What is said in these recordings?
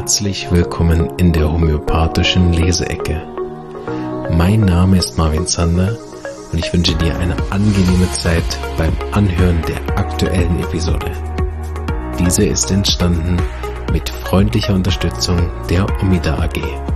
Herzlich willkommen in der homöopathischen Leseecke. Mein Name ist Marvin Zander und ich wünsche dir eine angenehme Zeit beim Anhören der aktuellen Episode. Diese ist entstanden mit freundlicher Unterstützung der Omida AG.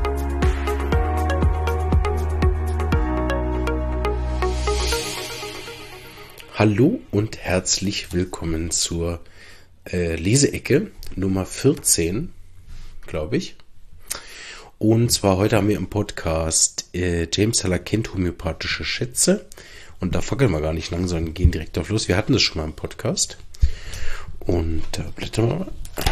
Hallo und herzlich willkommen zur Leseecke Nummer 14, glaube ich. Und zwar heute haben wir im Podcast James Heller kennt homöopathische Schätze. Und da fackeln wir gar nicht lang, sondern gehen direkt auf los. Wir hatten das schon mal im Podcast. Und da blättern wir mal.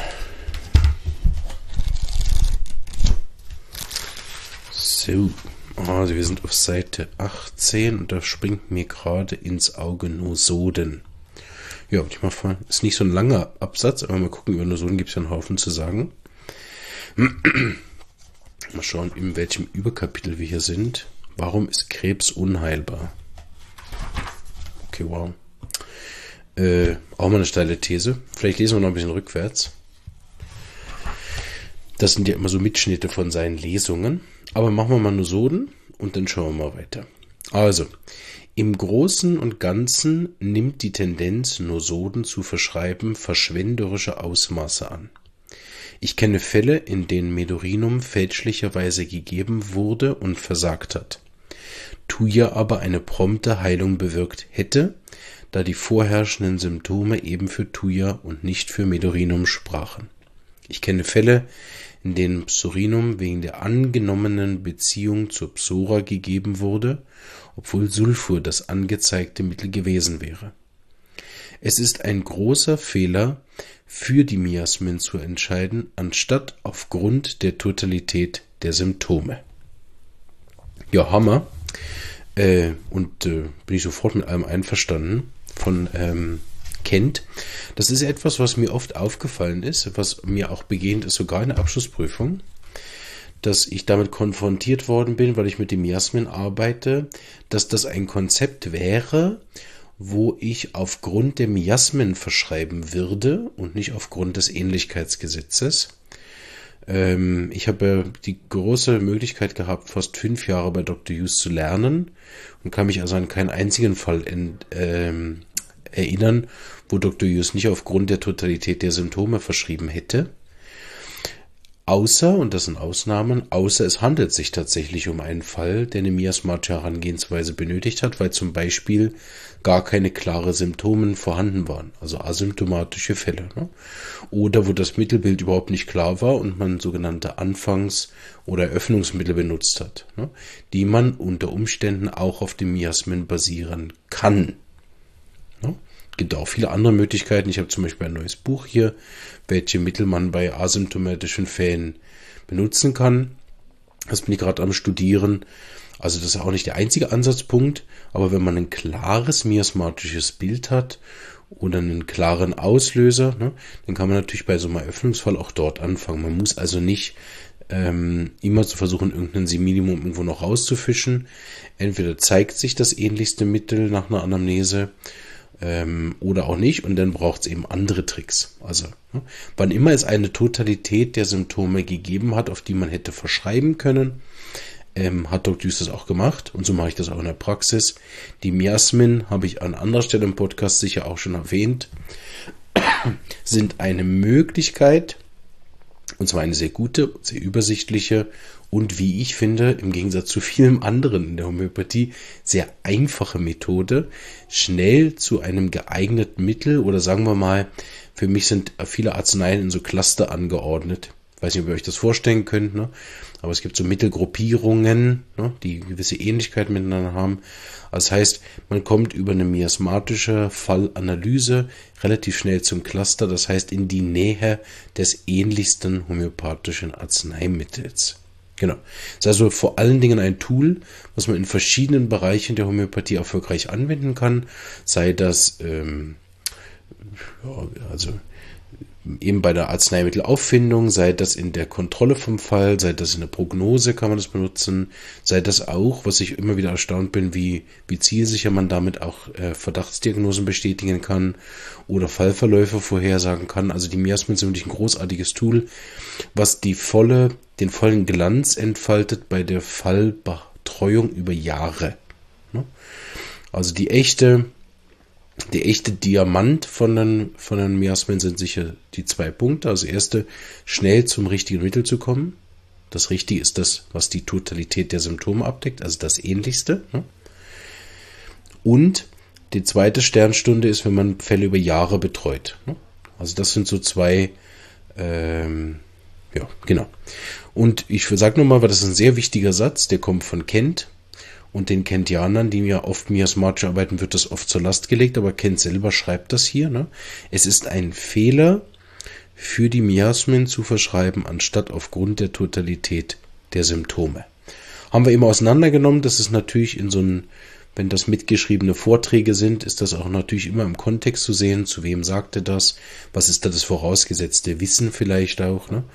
So, also wir sind auf Seite 18 und da springt mir gerade ins Auge Nosoden. Ja, würde ich mal fragen, ist nicht so ein langer Absatz, aber mal gucken, über Nosoden gibt es ja einen Haufen zu sagen. Mal schauen, in welchem Überkapitel wir hier sind. Warum ist Krebs unheilbar? Okay, wow. Auch mal eine steile These. Vielleicht lesen wir noch ein bisschen rückwärts. Das sind ja immer so Mitschnitte von seinen Lesungen. Aber machen wir mal Nosoden und dann schauen wir mal weiter. Also, im Großen und Ganzen nimmt die Tendenz, Nosoden zu verschreiben, verschwenderische Ausmaße an. Ich kenne Fälle, in denen Medorinum fälschlicherweise gegeben wurde und versagt hat. Thuja aber eine prompte Heilung bewirkt hätte, da die vorherrschenden Symptome eben für Thuja und nicht für Medorinum sprachen. Ich kenne Fälle, in denen Psorinum wegen der angenommenen Beziehung zur Psora gegeben wurde, obwohl Sulfur das angezeigte Mittel gewesen wäre. Es ist ein großer Fehler, für die Miasmen zu entscheiden, anstatt aufgrund der Totalität der Symptome. Ja, Hammer. Und bin ich sofort mit allem einverstanden von Kent. Das ist etwas, was mir oft aufgefallen ist, was mir auch begegnet ist, sogar in der Abschlussprüfung, dass ich damit konfrontiert worden bin, weil ich mit dem Miasmen arbeite, dass das ein Konzept wäre, wo ich aufgrund der Miasmen verschreiben würde und nicht aufgrund des Ähnlichkeitsgesetzes. Ich habe die große Möglichkeit gehabt, fast 5 Jahre bei Dr. Hughes zu lernen und kann mich also an keinen einzigen Fall erinnern, wo Dr. Hughes nicht aufgrund der Totalität der Symptome verschrieben hätte. Außer, und das sind Ausnahmen, außer es handelt sich tatsächlich um einen Fall, der eine miasmatische Herangehensweise benötigt hat, weil zum Beispiel gar keine klare Symptome vorhanden waren, also asymptomatische Fälle, ne? Oder wo das Mittelbild überhaupt nicht klar war und man sogenannte Anfangs- oder Eröffnungsmittel benutzt hat, ne? Die man unter Umständen auch auf dem Miasmen basieren kann. Ne? Es gibt auch viele andere Möglichkeiten. Ich habe zum Beispiel ein neues Buch hier, welche Mittel man bei asymptomatischen Fällen benutzen kann. Das bin ich gerade am Studieren. Also das ist auch nicht der einzige Ansatzpunkt, aber wenn man ein klares miasmatisches Bild hat oder einen klaren Auslöser, ne, dann kann man natürlich bei so einem Eröffnungsfall auch dort anfangen. Man muss also nicht immer zu versuchen, irgendein Minimum irgendwo noch rauszufischen. Entweder zeigt sich das ähnlichste Mittel nach einer Anamnese oder auch nicht, und dann braucht es eben andere Tricks. Also, wann immer es eine Totalität der Symptome gegeben hat, auf die man hätte verschreiben können, hat Dr. Hughes das auch gemacht, und so mache ich das auch in der Praxis. Die Miasmen, habe ich an anderer Stelle im Podcast sicher auch schon erwähnt, sind eine Möglichkeit, und zwar eine sehr gute, sehr übersichtliche und, wie ich finde, im Gegensatz zu vielem anderen in der Homöopathie, sehr einfache Methode, schnell zu einem geeigneten Mittel, oder sagen wir mal, für mich sind viele Arzneien in so Cluster angeordnet. Ich weiß nicht, ob ihr euch das vorstellen könnt, ne? Aber es gibt so Mittelgruppierungen, ne, die gewisse Ähnlichkeit miteinander haben. Das heißt, man kommt über eine miasmatische Fallanalyse relativ schnell zum Cluster, das heißt in die Nähe des ähnlichsten homöopathischen Arzneimittels. Genau. Das ist also vor allen Dingen ein Tool, was man in verschiedenen Bereichen der Homöopathie erfolgreich anwenden kann, sei das eben bei der Arzneimittelauffindung, sei das in der Kontrolle vom Fall, sei das in der Prognose kann man das benutzen, sei das auch, was ich immer wieder erstaunt bin, wie zielsicher man damit auch Verdachtsdiagnosen bestätigen kann oder Fallverläufe vorhersagen kann. Also die Miasmen sind wirklich ein großartiges Tool, was den vollen Glanz entfaltet bei der Fallbetreuung über Jahre. Also der echte Diamant von den Miasmen sind sicher die 2 Punkte. Also erste, schnell zum richtigen Mittel zu kommen. Das Richtige ist das, was die Totalität der Symptome abdeckt, also das Ähnlichste. Und die zweite Sternstunde ist, wenn man Fälle über Jahre betreut. Also das sind so 2, ja, genau. Und ich sage nochmal, weil das ist ein sehr wichtiger Satz, der kommt von Kent. Und den Kentianern, die ja oft miasmatisch arbeiten, wird das oft zur Last gelegt, aber Kent selber schreibt das hier. Ne? Es ist ein Fehler, für die Miasmen zu verschreiben, anstatt aufgrund der Totalität der Symptome. Haben wir eben auseinandergenommen, das ist natürlich wenn das mitgeschriebene Vorträge sind, ist das auch natürlich immer im Kontext zu sehen, zu wem sagte das, was ist da das vorausgesetzte Wissen vielleicht auch, ne?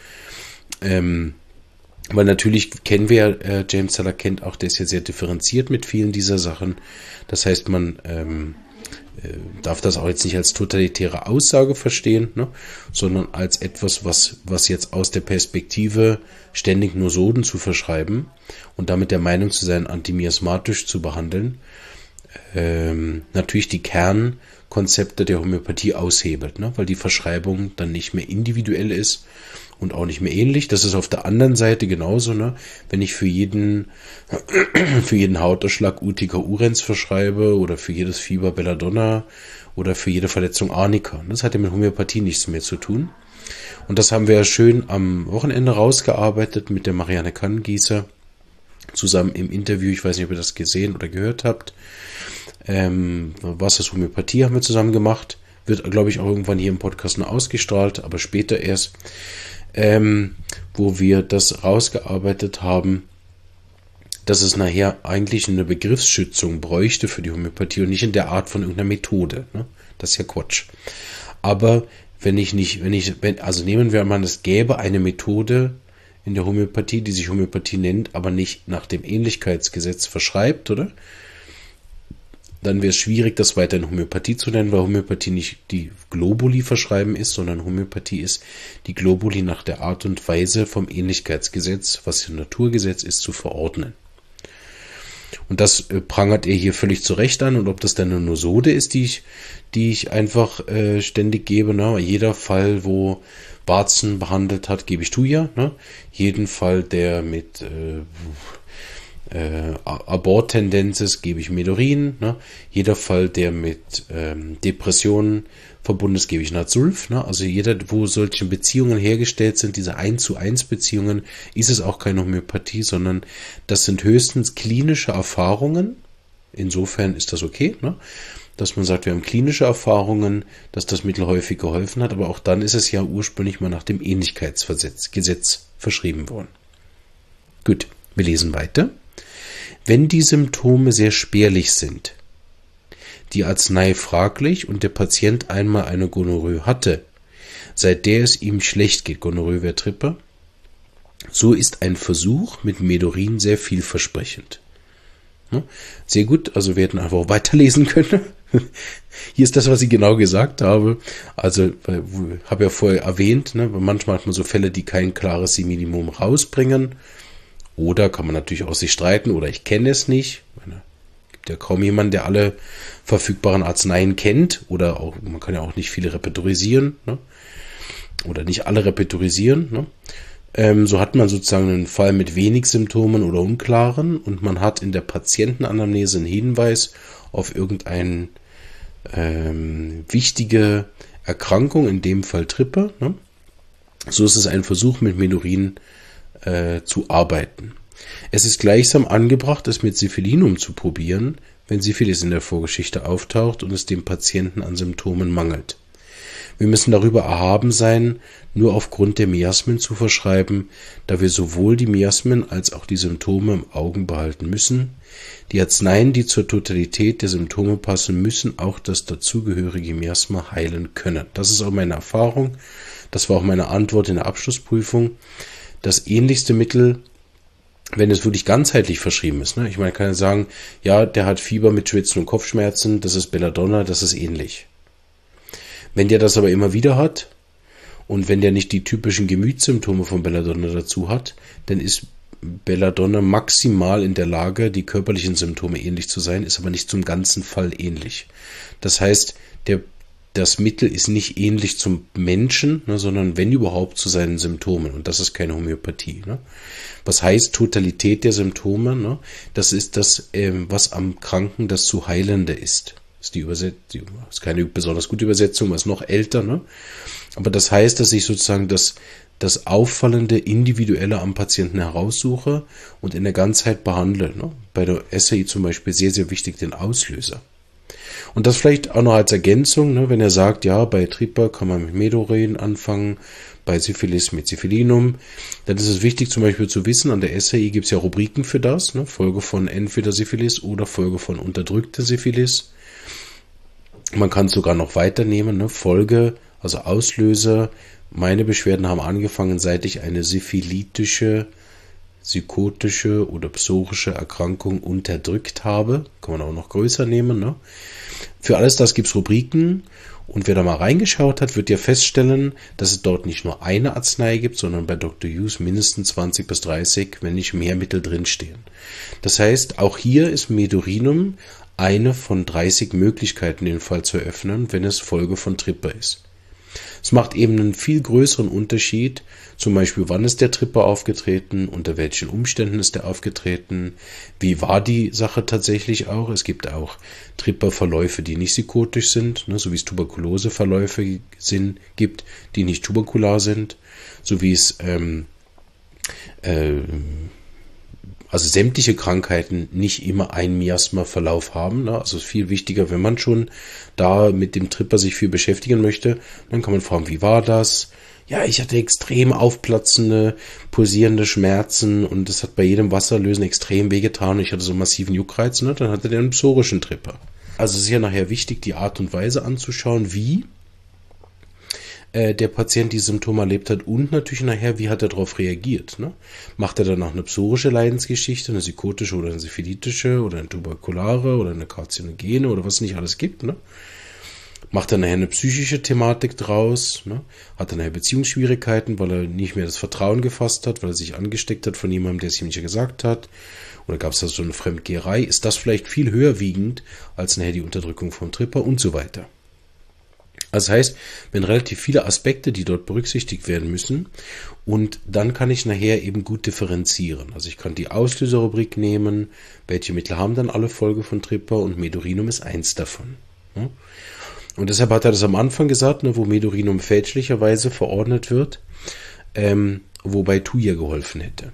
Weil natürlich kennen wir, James Zeller kennt auch, der ist ja sehr differenziert mit vielen dieser Sachen. Das heißt, man darf das auch jetzt nicht als totalitäre Aussage verstehen, ne, sondern als etwas, was jetzt aus der Perspektive ständig nur Soden zu verschreiben und damit der Meinung zu sein, antimiasmatisch zu behandeln, natürlich die Kernkonzepte der Homöopathie aushebelt, ne, weil die Verschreibung dann nicht mehr individuell ist und auch nicht mehr ähnlich. Das ist auf der anderen Seite genauso, ne? Wenn ich für jeden Hauterschlag Utica urens verschreibe oder für jedes Fieber Belladonna oder für jede Verletzung Arnika. Das hat ja mit Homöopathie nichts mehr zu tun. Und das haben wir ja schön am Wochenende rausgearbeitet mit der Marianne Kannengießer zusammen im Interview. Ich weiß nicht, ob ihr das gesehen oder gehört habt. Was ist Homöopathie, haben wir zusammen gemacht. Wird, glaube ich, auch irgendwann hier im Podcast noch ausgestrahlt, aber später erst. Wo wir das rausgearbeitet haben, dass es nachher eigentlich eine Begriffsschützung bräuchte für die Homöopathie und nicht in der Art von irgendeiner Methode. Ne? Das ist ja Quatsch. Aber also nehmen wir mal, es gäbe eine Methode in der Homöopathie, die sich Homöopathie nennt, aber nicht nach dem Ähnlichkeitsgesetz verschreibt, oder? Dann wäre es schwierig, das weiter in Homöopathie zu nennen, weil Homöopathie nicht die Globuli verschreiben ist, sondern Homöopathie ist die Globuli nach der Art und Weise vom Ähnlichkeitsgesetz, was ein Naturgesetz ist, zu verordnen. Und das prangert er hier völlig zurecht an. Und ob das dann eine Sode ist, die ich einfach ständig gebe, ne? Jeder Fall, wo Warzen behandelt hat, gebe ich Thuja. Ne? Jeden Fall, der mit Aborttendenz gebe ich Medorin, ne? Jeder Fall, der mit Depressionen verbunden ist, gebe ich Nazulf, ne? Also wo solche Beziehungen hergestellt sind, diese 1:1 Beziehungen, ist es auch keine Homöopathie, sondern das sind höchstens klinische Erfahrungen. Insofern ist das okay, ne? Dass man sagt, wir haben klinische Erfahrungen, dass das Mittel häufig geholfen hat, aber auch dann ist es ja ursprünglich mal nach dem Ähnlichkeitsgesetz verschrieben worden. Gut, wir lesen weiter. Wenn die Symptome sehr spärlich sind, die Arznei fraglich und der Patient einmal eine Gonorrhoe hatte, seit der es ihm schlecht geht, Gonorrhoe wäre Tripper, so ist ein Versuch mit Medorin sehr vielversprechend. Sehr gut, also wir hätten einfach weiterlesen können. Hier ist das, was ich genau gesagt habe. Also, habe ja vorher erwähnt, ne, manchmal hat man so Fälle, die kein klares Minimum rausbringen. Oder kann man natürlich auch sich streiten, oder ich kenne es nicht. Es gibt ja kaum jemanden, der alle verfügbaren Arzneien kennt. Oder auch, man kann ja auch nicht viele repertorisieren, ne? Oder nicht alle repertorisieren. Ne? So hat man sozusagen einen Fall mit wenig Symptomen oder unklaren und man hat in der Patientenanamnese einen Hinweis auf irgendeine wichtige Erkrankung, in dem Fall Tripper. Ne? So ist es ein Versuch mit Medorin zu arbeiten. Es ist gleichsam angebracht, es mit Syphilinum zu probieren, wenn Syphilis in der Vorgeschichte auftaucht und es dem Patienten an Symptomen mangelt. Wir müssen darüber erhaben sein, nur aufgrund der Miasmen zu verschreiben, da wir sowohl die Miasmen als auch die Symptome im Auge behalten müssen. Die Arzneien, die zur Totalität der Symptome passen, müssen auch das dazugehörige Miasma heilen können. Das ist auch meine Erfahrung. Das war auch meine Antwort in der Abschlussprüfung. Das ähnlichste Mittel, wenn es wirklich ganzheitlich verschrieben ist, ne? Ich meine, kann ja sagen, ja, der hat Fieber mit Schwitzen und Kopfschmerzen, das ist Belladonna, das ist ähnlich. Wenn der das aber immer wieder hat und wenn der nicht die typischen Gemütssymptome von Belladonna dazu hat, dann ist Belladonna maximal in der Lage, die körperlichen Symptome ähnlich zu sein, ist aber nicht zum ganzen Fall ähnlich. Das heißt, das Mittel ist nicht ähnlich zum Menschen, ne, sondern wenn überhaupt zu seinen Symptomen. Und das ist keine Homöopathie. Ne? Was heißt Totalität der Symptome? Ne? Das ist das, was am Kranken das zu Heilende ist. Ist ist keine besonders gute Übersetzung, was noch älter. Ne? Aber das heißt, dass ich sozusagen das Auffallende, Individuelle am Patienten heraussuche und in der Ganzheit behandle. Ne? Bei der SAI zum Beispiel sehr, sehr wichtig den Auslöser. Und das vielleicht auch noch als Ergänzung, ne, wenn er sagt, ja, bei Tripper kann man mit Medoren anfangen, bei Syphilis mit Syphilinum, dann ist es wichtig zum Beispiel zu wissen, an der SAI gibt es ja Rubriken für das, ne, Folge von entweder Syphilis oder Folge von unterdrückter Syphilis. Man kann es sogar noch weiternehmen, ne, Folge, also Auslöser. Meine Beschwerden haben angefangen, seit ich eine syphilitische, psychotische oder psorische Erkrankung unterdrückt habe. Kann man auch noch größer nehmen. Ne? Für alles das gibt es Rubriken. Und wer da mal reingeschaut hat, wird ja feststellen, dass es dort nicht nur eine Arznei gibt, sondern bei Dr. Hughes mindestens 20 bis 30, wenn nicht mehr Mittel drinstehen. Das heißt, auch hier ist Medorinum eine von 30 Möglichkeiten, den Fall zu eröffnen, wenn es Folge von Tripper ist. Es macht eben einen viel größeren Unterschied, zum Beispiel, wann ist der Tripper aufgetreten, unter welchen Umständen ist der aufgetreten, wie war die Sache tatsächlich auch. Es gibt auch Tripperverläufe, die nicht psychotisch sind, ne, so wie es Tuberkuloseverläufe gibt, die nicht tuberkular sind, so wie es also sämtliche Krankheiten nicht immer einen Miasma-Verlauf haben. Ne? Also es ist viel wichtiger, wenn man schon da mit dem Tripper sich viel beschäftigen möchte, dann kann man fragen, wie war das? Ja, ich hatte extrem aufplatzende, pulsierende Schmerzen und das hat bei jedem Wasserlösen extrem wehgetan und ich hatte so massiven Juckreiz, ne? Dann hatte der einen psorischen Tripper. Also es ist ja nachher wichtig, die Art und Weise anzuschauen, wie der Patient die Symptome erlebt hat und natürlich nachher, wie hat er darauf reagiert. Ne? Macht er danach eine psorische Leidensgeschichte, eine psychotische oder eine syphilitische oder eine tuberkulare oder eine karzinogene oder was es nicht alles gibt. Ne? Macht er nachher eine psychische Thematik draus, ne? Hat er nachher Beziehungsschwierigkeiten, weil er nicht mehr das Vertrauen gefasst hat, weil er sich angesteckt hat von jemandem, der es ihm nicht gesagt hat. Oder gab es da so eine Fremdgeherei? Ist das vielleicht viel höher wiegend als nachher die Unterdrückung vom Tripper und so weiter. Das heißt, wenn relativ viele Aspekte, die dort berücksichtigt werden müssen und dann kann ich nachher eben gut differenzieren. Also ich kann die Auslöserrubrik nehmen, welche Mittel haben dann alle Folge von Tripper und Medorinum ist eins davon. Und deshalb hat er das am Anfang gesagt, ne, wo Medorinum fälschlicherweise verordnet wird, wobei Thuja geholfen hätte.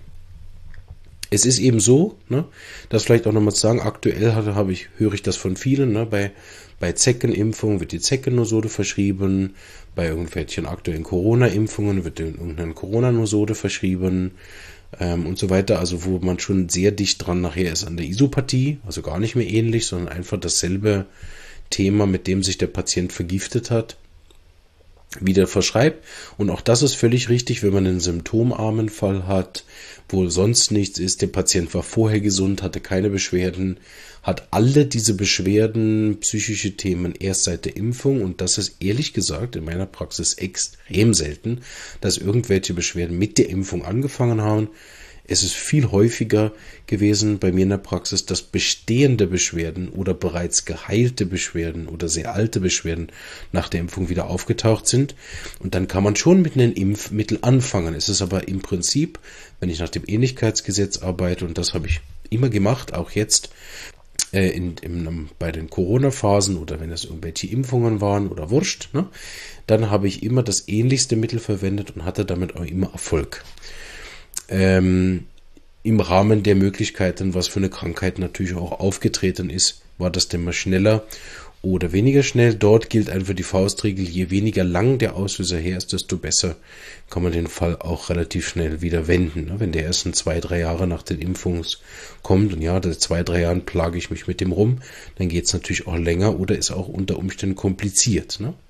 Es ist eben so, ne, das vielleicht auch nochmal zu sagen, aktuell höre ich das von vielen, ne, bei Zeckenimpfungen wird die Zeckennosode verschrieben, bei irgendwelchen aktuellen Corona-Impfungen wird irgendeine Corona-Nosode verschrieben und so weiter, also wo man schon sehr dicht dran nachher ist an der Isopathie, also gar nicht mehr ähnlich, sondern einfach dasselbe Thema, mit dem sich der Patient vergiftet hat, wieder verschreibt. Und auch das ist völlig richtig, wenn man einen symptomarmen Fall hat, wo sonst nichts ist, der Patient war vorher gesund, hatte keine Beschwerden, hat alle diese Beschwerden, psychische Themen erst seit der Impfung und das ist ehrlich gesagt in meiner Praxis extrem selten, dass irgendwelche Beschwerden mit der Impfung angefangen haben. Es ist viel häufiger gewesen bei mir in der Praxis, dass bestehende Beschwerden oder bereits geheilte Beschwerden oder sehr alte Beschwerden nach der Impfung wieder aufgetaucht sind. Und dann kann man schon mit einem Impfmittel anfangen. Es ist aber im Prinzip, wenn ich nach dem Ähnlichkeitsgesetz arbeite, und das habe ich immer gemacht, auch jetzt bei den Corona-Phasen oder wenn es irgendwelche Impfungen waren oder wurscht, ne, dann habe ich immer das ähnlichste Mittel verwendet und hatte damit auch immer Erfolg. Im Rahmen der Möglichkeiten, was für eine Krankheit natürlich auch aufgetreten ist, war das denn mal schneller oder weniger schnell. Dort gilt einfach die Faustregel, je weniger lang der Auslöser her ist, desto besser kann man den Fall auch relativ schnell wieder wenden. Wenn der erst 2-3 Jahre nach der Impfung kommt und ja, seit 2-3 Jahren plage ich mich mit dem rum, dann geht es natürlich auch länger oder ist auch unter Umständen kompliziert. Ne?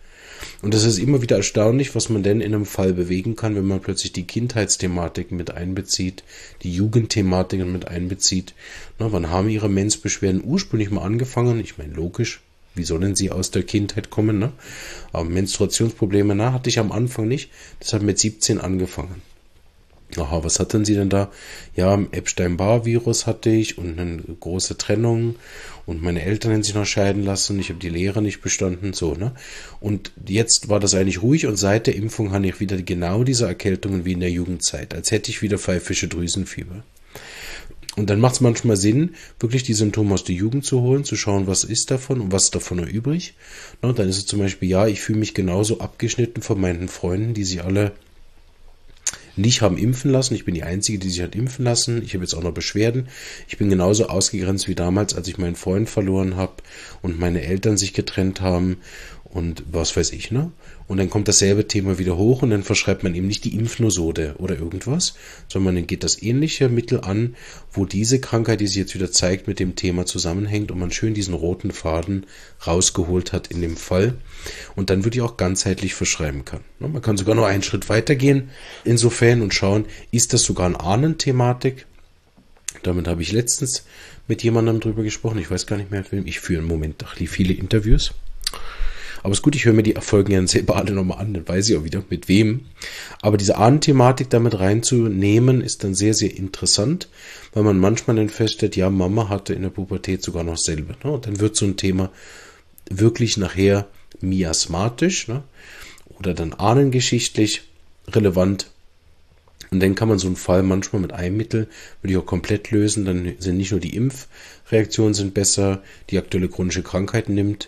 Und das ist immer wieder erstaunlich, was man denn in einem Fall bewegen kann, wenn man plötzlich die Kindheitsthematiken mit einbezieht, die Jugendthematiken mit einbezieht. Na, wann haben Ihre Mensbeschwerden ursprünglich mal angefangen? Ich meine, logisch, wie sollen sie aus der Kindheit kommen? Ne? Aber Menstruationsprobleme, hatte ich am Anfang nicht. Das hat mit 17 angefangen. Aha, was hatten Sie denn da? Ja, Epstein-Barr-Virus hatte ich und eine große Trennung und meine Eltern haben sich noch scheiden lassen, ich habe die Lehre nicht bestanden, so, ne? Und jetzt war das eigentlich ruhig und seit der Impfung habe ich wieder genau diese Erkältungen wie in der Jugendzeit, als hätte ich wieder pfeifische Drüsenfieber. Und dann macht es manchmal Sinn, wirklich die Symptome aus der Jugend zu holen, zu schauen, was ist davon und was ist davon noch übrig. Na, dann ist es zum Beispiel, ja, ich fühle mich genauso abgeschnitten von meinen Freunden, die sie alle nicht haben impfen lassen. Ich bin die Einzige, die sich hat impfen lassen. Ich habe jetzt auch noch Beschwerden. Ich bin genauso ausgegrenzt wie damals, als ich meinen Freund verloren habe und meine Eltern sich getrennt haben und was weiß ich, ne? Und dann kommt dasselbe Thema wieder hoch und dann verschreibt man eben nicht die Impfnosode oder irgendwas, sondern dann geht das ähnliche Mittel an, wo diese Krankheit, die sich jetzt wieder zeigt, mit dem Thema zusammenhängt und man schön diesen roten Faden rausgeholt hat in dem Fall und dann wirklich auch ganzheitlich verschreiben kann. Man kann sogar noch einen Schritt weiter gehen insofern und schauen, ist das sogar eine Ahnenthematik? Damit habe ich letztens mit jemandem drüber gesprochen, ich weiß gar nicht mehr, ich führe im Moment viele Interviews. Aber ist gut, ich höre mir die Folgen ja selber alle nochmal an, dann weiß ich auch wieder mit wem. Aber diese Ahnenthematik damit reinzunehmen, ist dann sehr, sehr interessant, weil man manchmal dann feststellt, ja, Mama hatte in der Pubertät sogar noch selber. Ne? Und dann wird so ein Thema wirklich nachher miasmatisch, ne? Oder dann ahnengeschichtlich relevant. Und dann kann man so einen Fall manchmal mit einem Mittel wirklich auch komplett lösen. Dann sind nicht nur die Impfreaktionen sind besser, die aktuelle chronische Krankheit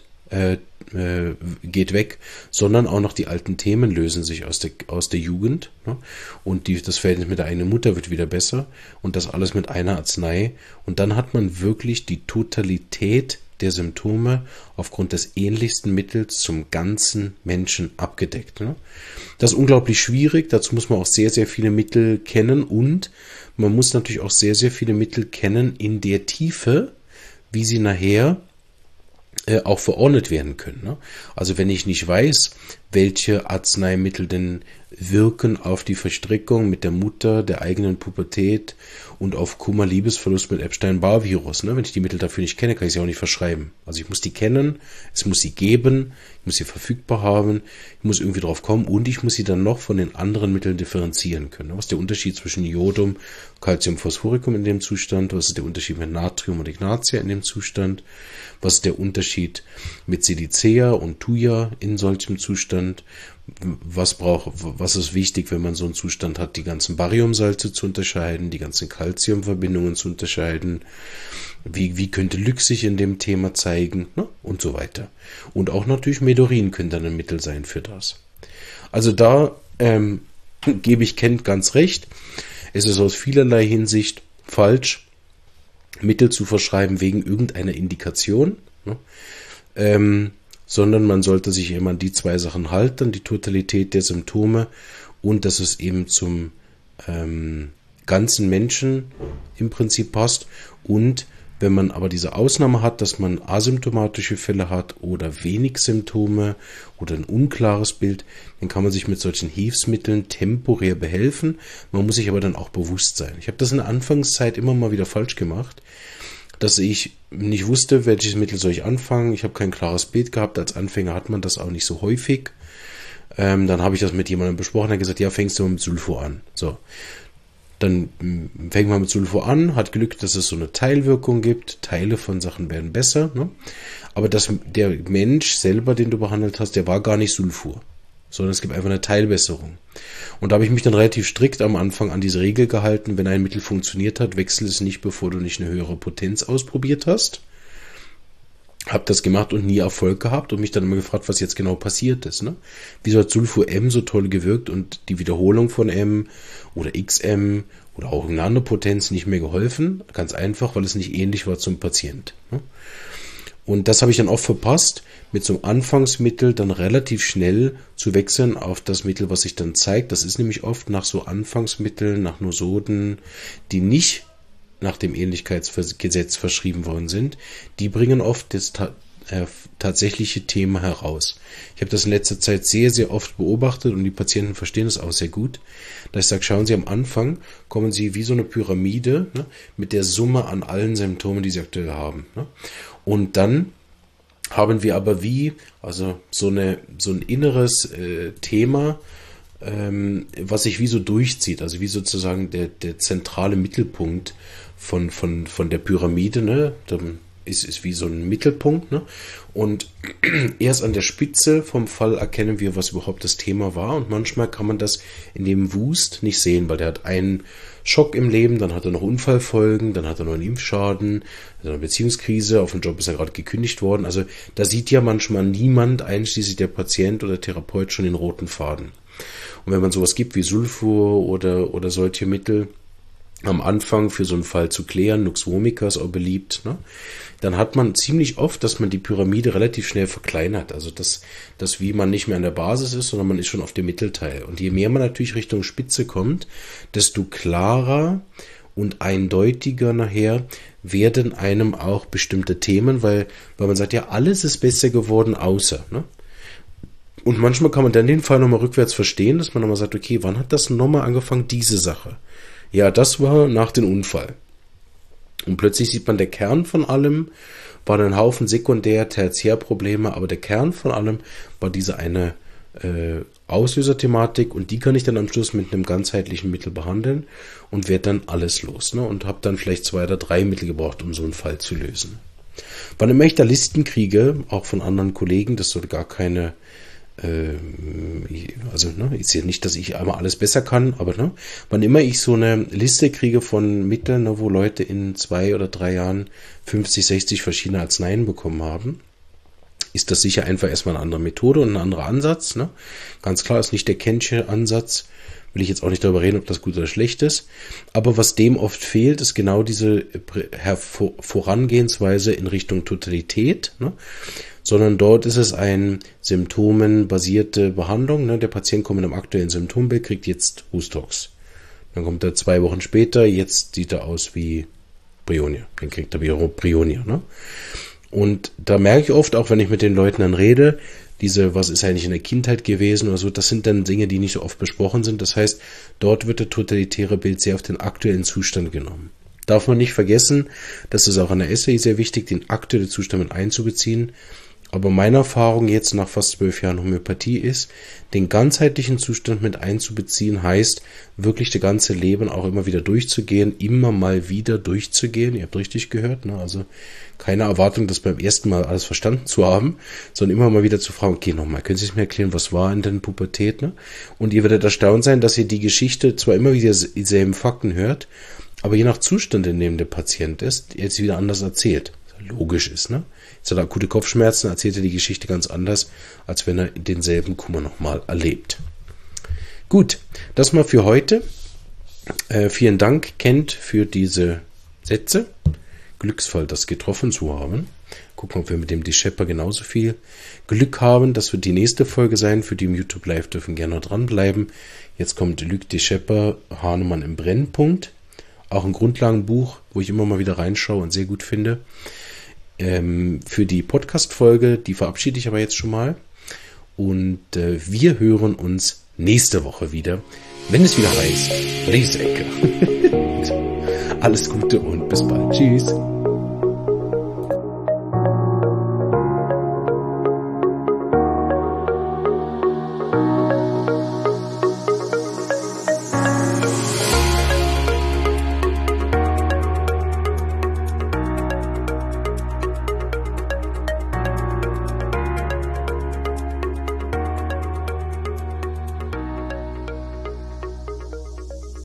geht weg, sondern auch noch die alten Themen lösen sich aus der Jugend, ne? Und das Verhältnis mit der eigenen Mutter wird wieder besser und das alles mit einer Arznei und dann hat man wirklich die Totalität der Symptome aufgrund des ähnlichsten Mittels zum ganzen Menschen abgedeckt. Ne? Das ist unglaublich schwierig, dazu muss man auch sehr, sehr viele Mittel kennen und man muss natürlich auch sehr, sehr viele Mittel kennen in der Tiefe, wie sie nachher auch verordnet werden können. Ne? Also wenn ich nicht weiß, welche Arzneimittel denn wirken auf die Verstrickung mit der Mutter, der eigenen Pubertät und auf Kummer, Liebesverlust mit Epstein-Barr-Virus. Ne? Wenn ich die Mittel dafür nicht kenne, kann ich sie auch nicht verschreiben. Also ich muss die kennen, es muss sie geben, ich muss sie verfügbar haben, ich muss irgendwie drauf kommen und ich muss sie dann noch von den anderen Mitteln differenzieren können. Was ist der Unterschied zwischen Iodum, Calcium, Phosphoricum in dem Zustand? Was ist der Unterschied mit Natrium und Ignatia in dem Zustand? Was ist der Unterschied mit Silicea und Thuja in solchem Zustand? Was ist wichtig, wenn man so einen Zustand hat, die ganzen Bariumsalze zu unterscheiden, die ganzen Calciumverbindungen zu unterscheiden? Wie könnte Lux sich in dem Thema zeigen? Ne? Und so weiter. Und auch natürlich Medorin könnte dann ein Mittel sein für das. Also da gebe ich Kent ganz recht. Es ist aus vielerlei Hinsicht falsch, Mittel zu verschreiben wegen irgendeiner Indikation, ne? Sondern man sollte sich immer an die zwei Sachen halten, die Totalität der Symptome und dass es eben zum ganzen Menschen im Prinzip passt. Und wenn man aber diese Ausnahme hat, dass man asymptomatische Fälle hat oder wenig Symptome oder ein unklares Bild, dann kann man sich mit solchen Hilfsmitteln temporär behelfen. Man muss sich aber dann auch bewusst sein. Ich habe das in der Anfangszeit immer mal wieder falsch gemacht, dass ich nicht wusste, welches Mittel soll ich anfangen. Ich habe kein klares Bild gehabt. Als Anfänger hat man das auch nicht so häufig. Dann habe ich das mit jemandem besprochen. Er hat gesagt, ja, fängst du mal mit Sulfur an. So. Dann fängt man mit Sulfur an, hat Glück, dass es so eine Teilwirkung gibt. Teile von Sachen werden besser. Ne? Aber der Mensch selber, den du behandelt hast, der war gar nicht Sulfur, sondern es gibt einfach eine Teilbesserung. Und da habe ich mich dann relativ strikt am Anfang an diese Regel gehalten, wenn ein Mittel funktioniert hat, wechsel es nicht, bevor du nicht eine höhere Potenz ausprobiert hast. Habe das gemacht und nie Erfolg gehabt und mich dann immer gefragt, was jetzt genau passiert ist. Ne? Wieso hat Sulfur M so toll gewirkt und die Wiederholung von M oder XM oder auch eine andere Potenz nicht mehr geholfen? Ganz einfach, weil es nicht ähnlich war zum Patient. Ne? Und das habe ich dann oft verpasst, mit so einem Anfangsmittel dann relativ schnell zu wechseln auf das Mittel, was sich dann zeigt. Das ist nämlich oft nach so Anfangsmitteln, nach Nosoden, die nicht nach dem Ähnlichkeitsgesetz verschrieben worden sind. Die bringen oft das tatsächliche Thema heraus. Ich habe das in letzter Zeit sehr, sehr oft beobachtet und die Patienten verstehen das auch sehr gut, dass ich sage, schauen Sie, am Anfang kommen Sie wie so eine Pyramide, ne, mit der Summe an allen Symptomen, die Sie aktuell haben. Ne? Und dann haben wir aber so ein inneres Thema, was sich wie so durchzieht, also wie sozusagen der zentrale Mittelpunkt von der Pyramide, ne? Ist wie so ein Mittelpunkt, ne? Und erst an der Spitze vom Fall erkennen wir, was überhaupt das Thema war, und manchmal kann man das in dem Wust nicht sehen, weil der hat einen Schock im Leben, dann hat er noch Unfallfolgen, dann hat er noch einen Impfschaden, eine Beziehungskrise, auf dem Job ist er gerade gekündigt worden, also da sieht ja manchmal niemand, einschließlich der Patient oder Therapeut, schon den roten Faden. Und wenn man sowas gibt wie Sulfur oder solche Mittel am Anfang für so einen Fall zu klären, Nux vomica ist auch beliebt, ne? Dann hat man ziemlich oft, dass man die Pyramide relativ schnell verkleinert. Also dass wie man nicht mehr an der Basis ist, sondern man ist schon auf dem Mittelteil. Und je mehr man natürlich Richtung Spitze kommt, desto klarer und eindeutiger nachher werden einem auch bestimmte Themen, weil man sagt, ja, alles ist besser geworden, außer, ne? Und manchmal kann man dann den Fall nochmal rückwärts verstehen, dass man nochmal sagt, okay, wann hat das nochmal angefangen, diese Sache? Ja, das war nach dem Unfall. Und plötzlich sieht man, der Kern von allem war ein Haufen Sekundär-, Tertiärprobleme, aber der Kern von allem war diese eine Auslöserthematik, und die kann ich dann am Schluss mit einem ganzheitlichen Mittel behandeln und werde dann alles los, ne? Und habe dann vielleicht 2 oder 3 Mittel gebraucht, um so einen Fall zu lösen. Wann immer ich da Listen kriege, auch von anderen Kollegen, das soll gar keine ich sehe nicht, dass ich einmal alles besser kann, aber ne, wann immer ich so eine Liste kriege von Mitteln, ne, wo Leute in 2 oder 3 Jahren 50, 60 verschiedene Arzneien bekommen haben, ist das sicher einfach erstmal eine andere Methode und ein anderer Ansatz. Ne? Ganz klar ist nicht der Kensche Ansatz, will ich jetzt auch nicht darüber reden, ob das gut oder schlecht ist, aber was dem oft fehlt, ist genau diese Vorangehensweise in Richtung Totalität, ne? Sondern dort ist es eine symptomenbasierte Behandlung. Ne? Der Patient kommt mit einem aktuellen Symptombild, kriegt jetzt Hustox. Dann kommt er 2 Wochen später, jetzt sieht er aus wie Bryonia. Dann kriegt er wieder Bryonia. Ne? Und da merke ich oft, auch wenn ich mit den Leuten dann rede, was ist eigentlich in der Kindheit gewesen oder so, das sind dann Dinge, die nicht so oft besprochen sind. Das heißt, dort wird das totalitäre Bild sehr auf den aktuellen Zustand genommen. Darf man nicht vergessen, das ist auch an der SAI sehr wichtig, den aktuellen Zustand mit einzubeziehen. Aber meine Erfahrung jetzt nach fast 12 Jahren Homöopathie ist, den ganzheitlichen Zustand mit einzubeziehen, heißt wirklich das ganze Leben auch immer wieder durchzugehen, immer mal wieder durchzugehen. Ihr habt richtig gehört, ne? Also keine Erwartung, das beim ersten Mal alles verstanden zu haben, sondern immer mal wieder zu fragen, okay, nochmal, können Sie es mir erklären, was war in der Pubertät? Ne? Und ihr werdet erstaunt sein, dass ihr die Geschichte zwar immer wieder dieselben Fakten hört, aber je nach Zustand, in dem der Patient ist, jetzt wieder anders erzählt. Logisch ist, ne? Jetzt hat er akute Kopfschmerzen, erzählt er die Geschichte ganz anders, als wenn er denselben Kummer nochmal erlebt. Gut, das mal für heute. Vielen Dank, Kent, für diese Sätze. Glücksfall, das getroffen zu haben. Gucken, ob wir mit dem Deschepper genauso viel Glück haben. Das wird die nächste Folge sein. Für die im YouTube Live dürfen gerne dranbleiben. Jetzt kommt Luc Deschepper, Hahnemann im Brennpunkt. Auch ein Grundlagenbuch, wo ich immer mal wieder reinschaue und sehr gut finde. Für die Podcast-Folge, die verabschiede ich aber jetzt schon mal. Und wir hören uns nächste Woche wieder, wenn es wieder heißt Leseecke. Alles Gute und bis bald. Tschüss.